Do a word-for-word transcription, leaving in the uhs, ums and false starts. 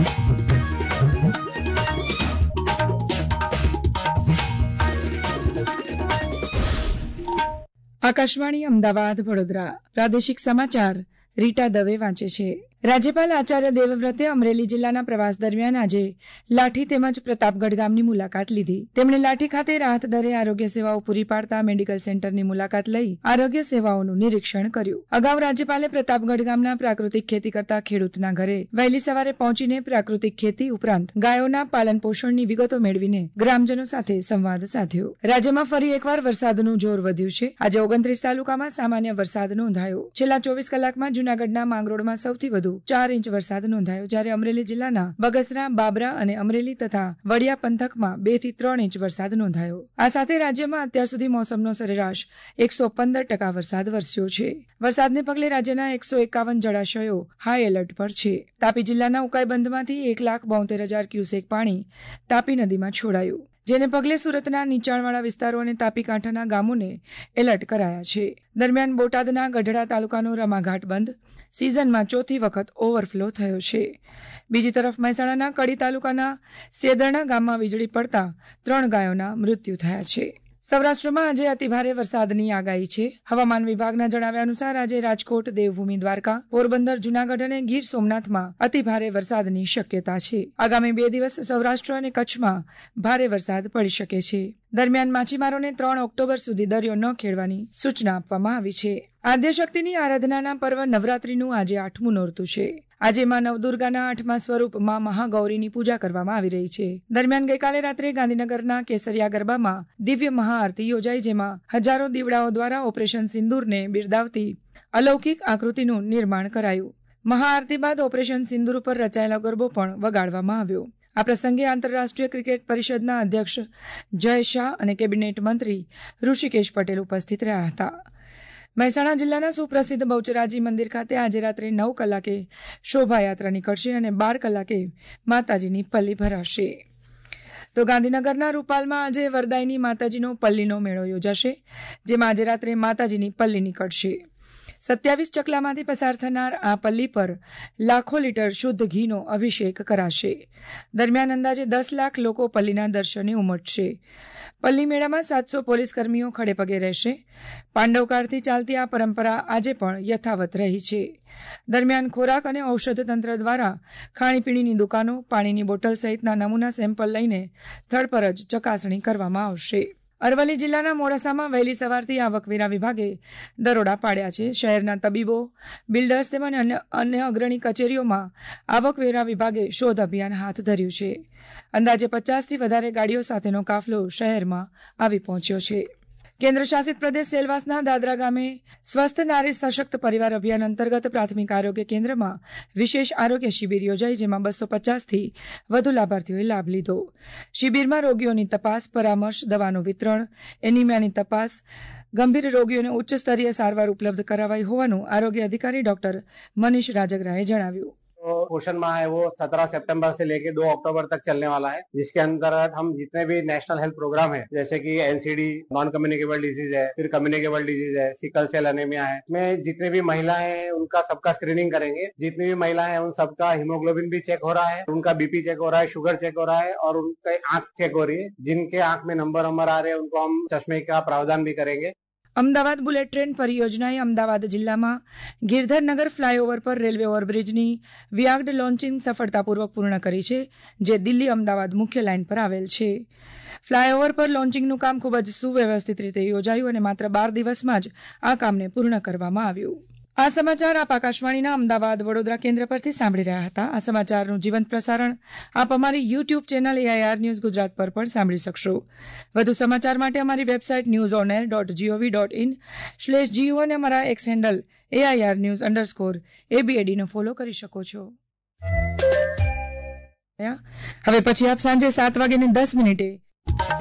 આકાશવાણી અમદાવાદ વડોદરા પ્રાદેશિક સમાચાર રીટા દવે વાંચે છે. રાજ્યપાલ આચાર્ય દેવવ્રતે અમરેલી જિલ્લાના પ્રવાસ દરમિયાન આજે લાઠી તેમજ પ્રતાપગઢ ગામની મુલાકાત લીધી. તેમણે લાઠી ખાતે રાહત દરે આરોગ્ય સેવાઓ પૂરી પાડતા મેડિકલ સેન્ટરની મુલાકાત લઈ આરોગ્ય સેવાઓનું નિરીક્ષણ કર્યું. અગાઉ રાજ્યપાલે પ્રતાપગઢ ગામના પ્રાકૃતિક ખેતી કરતા ખેડૂતના ઘરે વહેલી સવારે પહોંચીને પ્રાકૃતિક ખેતી ઉપરાંત ગાયોના પાલન પોષણની વિગતો મેળવીને ગ્રામજનો સાથે સંવાદ સાધ્યો. રાજ્યમાં ફરી એકવાર વરસાદનું જોર વધ્યું છે. આજે ઓગણત્રીસ તાલુકામાં સામાન્ય વરસાદ નોંધાયો. છેલ્લા ચોવીસ કલાકમાં જૂનાગઢના માંગરોળમાં સૌથી વધુ ચાર ઇંચ વરસાદ નોંધાયો, જ્યારે અમરેલી જિલ્લાના બગસરા, બાબરા અને અમરેલી તથા વડિયા પંથકમાં બે થી ત્રણ ઇંચ વરસાદ નોંધાયો. આ સાથે રાજ્યમાં અત્યાર સુધી મોસમનો સરેરાશ એકસો પંદર ટકા વરસાદ વરસ્યો છે. વરસાદને પગલે રાજ્યના એકસો એકાવન જળાશયો હાઈ એલર્ટ પર છે. તાપી જિલ્લાના ઉકાઈ બંધમાંથી એક લાખ બોતેર હજાર ક્યુસેક પાણી તાપી નદીમાં છોડાયું, જેને પગલે સુરતના નીચાણવાળા વિસ્તારો અને તાપી કાંઠાના ગામોને એલર્ટ કરાયા છે. દરમિયાન બોટાદના ગઢડા તાલુકાનો રમાઘાટ બંધ સિઝનમાં ચોથી વખત ઓવરફ્લો થયો છે. બીજી તરફ મહેસાણાના કડી તાલુકાના સેદરણા ગામમાં વીજળી પડતા ત્રણ ગાયોના મૃત્યુ થયા છે. સૌરાષ્ટ્રમાં આજે અતિભારે વરસાદની આગાહી છે. હવામાન વિભાગના જણાવ્યા અનુસાર આજે રાજકોટ, દેવભૂમિ દ્વારકા, પોરબંદર, જૂનાગઢ અને ગીર સોમનાથમાં અતિભારે વરસાદની શક્યતા છે. આગામી બે દિવસ સૌરાષ્ટ્ર અને કચ્છમાં ભારે વરસાદ પડી શકે છે. દરમિયાન માછીમારોને ત્રણ ઓક્ટોબર સુધી દરિયો ન ખેડવાની સૂચના આપવામાં આવી છે. આદ્યશક્તિની આરાધનાના પર્વ નવરાત્રીનું આજે આઠમું નોરતું છે. આજે માં નવદુર્ગાના આઠમા સ્વરૂપ માં મહાગૌરીની પૂજા કરવામાં આવી રહી છે. દરમિયાન ગઈકાલે રાત્રે ગાંધીનગરના કેસરિયા ગરબામાં દિવ્ય મહાઆરતી યોજાઈ, જેમાં હજારો દીવડાઓ દ્વારા ઓપરેશન સિંદૂરને બિરદાવતી અલૌકિક આકૃતિનું નિર્માણ કરાયું. મહાઆરતી બાદ ઓપરેશન સિંદૂર ઉપર રચાયેલો ગરબો પણ વગાડવામાં આવ્યો. આ પ્રસંગે આંતરરાષ્ટ્રીય ક્રિકેટ પરિષદના અધ્યક્ષ જય શાહ અને કેબિનેટ મંત્રી ઋષિકેશ પટેલ ઉપસ્થિત રહ્યા હતા. મહેસાણા જિલ્લાના સુપ્રસિદ્ધ બહુચરાજી મંદિર ખાતે આજે રાત્રે નવ કલાકે શોભાયાત્રા નીકળશે અને બાર કલાકે માતાજીની પલ્લી ભરાશે. તો ગાંધીનગરના રૂપાલમાં આજે વરદાયની માતાજીનો પલ્લીનો મેળો યોજાશે, જેમાં આજે રાત્રે માતાજીની પલ્લી નીકળશે. સત્યાવીસ ચકલામાંથી પસાર થનાર આ પલ્લી પર લાખો લીટર શુદ્ધ ઘીનો અભિષેક કરાશે. દરમિયાન અંદાજે દસ લાખ લોકો પલ્લીના દર્શને ઉમટશે. પલ્લી મેળામાં સાતસો પોલીસ કર્મીઓ ખડેપગે રહેશે. પાંડવકાળથી ચાલતી આ પરંપરા આજે પણ યથાવત રહી છે. દરમિયાન ખોરાક અને ઔષધ તંત્ર દ્વારા ખાણીપીણીની દુકાનો, પાણીની બોટલ સહિતના નમૂના સેમ્પલ લઈને સ્થળ પર જ ચકાસણી કરવામાં આવશે. અરવલ્લી જિલ્લાના મોડાસામાં વહેલી સવારથી આવકવેરા વિભાગે દરોડા પાડ્યા છે. શહેરના તબીબો, બિલ્ડર્સ તેમજ અન્ય અગ્રણી કચેરીઓમાં આવકવેરા વિભાગે શોધ અભિયાન હાથ ધર્યું છે. અંદાજે પચાસથી વધારે ગાડીઓ સાથેનો કાફલો શહેરમાં આવી પહોંચ્યો છે. કેન્દ્ર શાસિત પ્રદેશ સેલવાસના દાદરા ગામે સ્વસ્થ નારી સશક્ત પરિવાર અભિયાન અંતર્ગત પ્રાથમિક આરોગ્ય કેન્દ્રમાં વિશેષ આરોગ્ય શિબિર યોજાઈ, જેમાં બસો પચાસથી વધુ લાભાર્થીઓએ લાભ લીધો. શિબિરમાં રોગીઓની તપાસ, પરામર્શ, દવાનું વિતરણ, એનિમિયાની તપાસ, ગંભીર રોગીઓને ઉચ્ચ સ્તરીય સારવાર ઉપલબ્ધ કરાવાઈ હોવાનું આરોગ્ય અધિકારી ડોક્ટર મनीष राजगराए जણાવ્યું. पोषण माह है वो सत्रह सितंबर से लेके दो अक्टूबर तक चलने वाला है, जिसके अंतर्गत हम जितने भी नेशनल हेल्थ प्रोग्राम है, जैसे कि एनसीडी, नॉन कम्युनिकेबल डिजीज है, फिर कम्युनिकेबल डिजीज है, सिकल सेल एनीमिया है, में जितने भी महिलाएं हैं उनका सबका स्क्रीनिंग करेंगे. जितनी भी महिलाएं हैं उन सबका हीमोग्लोबिन भी चेक हो रहा है, उनका बीपी चेक हो रहा है, शुगर चेक हो रहा है और उनका आंख चेक हो रही है. जिनके आंख में नंबर नंबर आ रहे हैं उनको हम चश्मे का प्रावधान भी करेंगे. અમદાવાદ બુલેટ ટ્રેન પરિયોજનાએ અમદાવાદ જિલ્લામાં ગિરધરનગર ફ્લાયઓવર પર રેલવે ઓવરબ્રિજની વિયાર્ડ લોન્ચિંગ સફળતાપૂર્વક પૂર્ણ કરી છે, જે દિલ્હી અમદાવાદ મુખ્ય લાઇન પર આવેલ છે. ફ્લાયઓવર પર લોન્ચિંગનું કામ ખૂબ જ સુવ્યવસ્થિત રીતે યોજાયું અને માત્ર બાર દિવસમાં જ આ કામને પૂર્ણ કરવામાં આવ્યું. આ સમાચાર આપ આકાશવાણીના અમદાવાદ વડોદરા કેન્દ્ર પરથી સાંભળી રહ્યા હતા. આ સમાચારનું જીવંત પ્રસારણ આપ અમારી YouTube channel AIR news Gujarat પર પણ સાંભળી શકશો. વધુ સમાચાર માટે અમારી website news on air dot GOV dot in slash GO અને અમારા X handle AIR news underscore એબીએડીનો ફોલો કરી શકો છો. હવે પછી આપ સાંજે સાત વાગ્યાને દસ મિનિટે